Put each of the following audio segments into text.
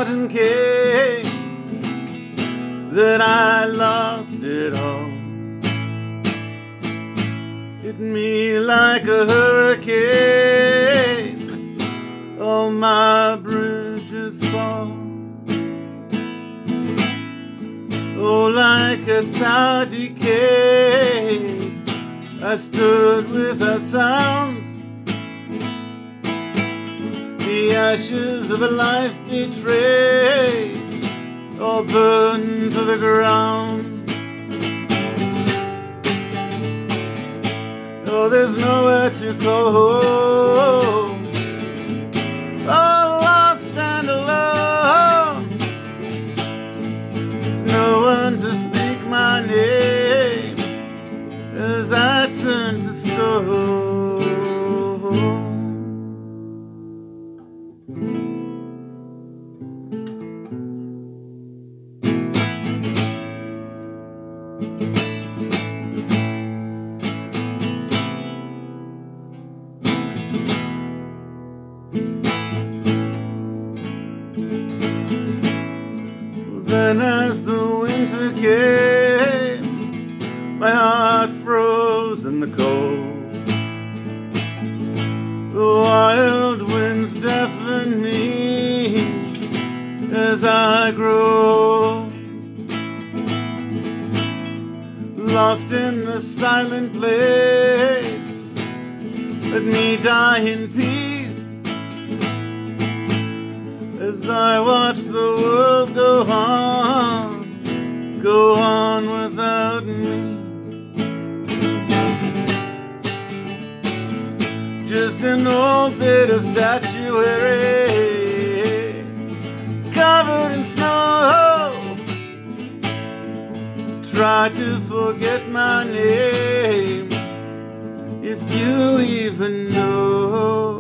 cotton came that I lost it all. Hit me like a hurricane, all my bridges fall. Oh, like a tower decayed, I stood without sound. The ashes of a life betrayed, all burned to the ground. Oh, there's nowhere to call home, all lost and alone. There's no one to speak my name as I turn to stone. Then as the winter came, my heart froze in the cold. The wild winds deafen me as I grow lost in the silent place. Let me die in peace as I watch the world go on without me. Just an old bit of statuary covered in snow. Try to forget my name, if you even know.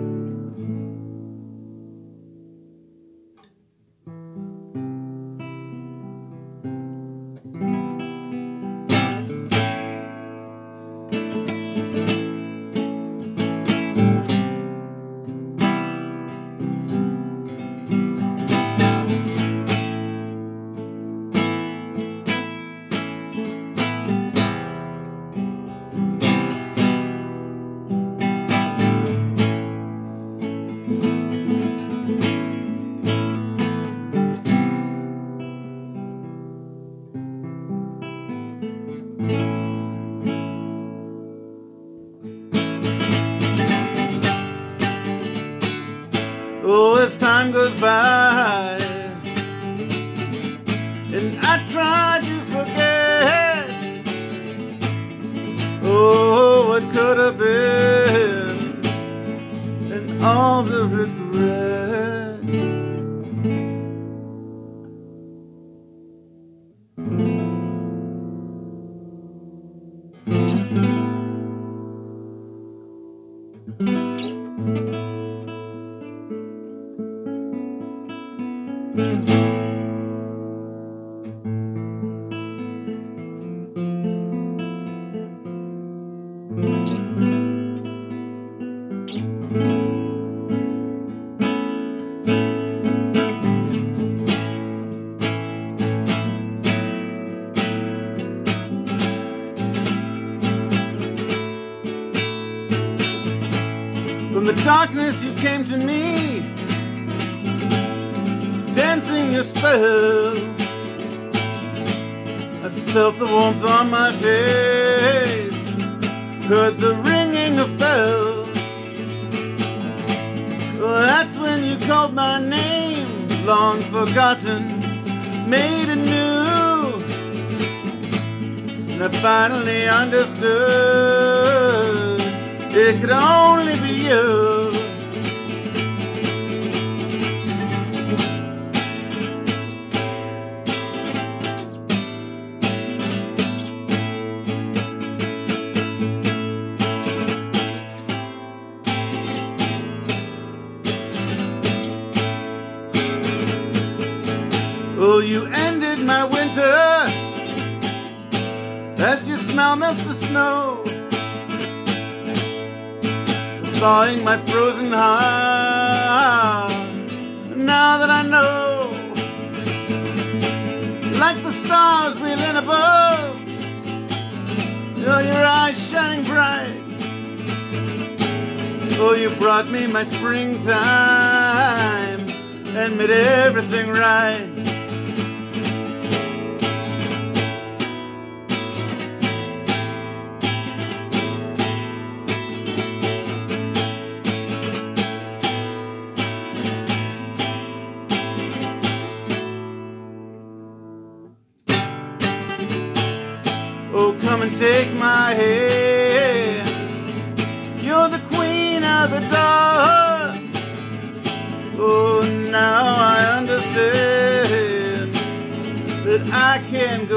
Oh, as time goes by and I try to forget, oh, what could have been and all the regret. From the darkness you came to me, dancing your spell. I felt the warmth on my face, heard the ringing of bells. Well, that's when you called my name, long forgotten, made anew. And I finally understood it could only be you. Oh, you ended my winter as your smell melts the snow, thawing my frozen heart. Now that I know like the stars wheeling above. Oh, your eyes shining bright. Oh, you brought me my springtime and made everything right. Oh, come and take my hand. You're the queen of the dark. Oh, now I understand that I can go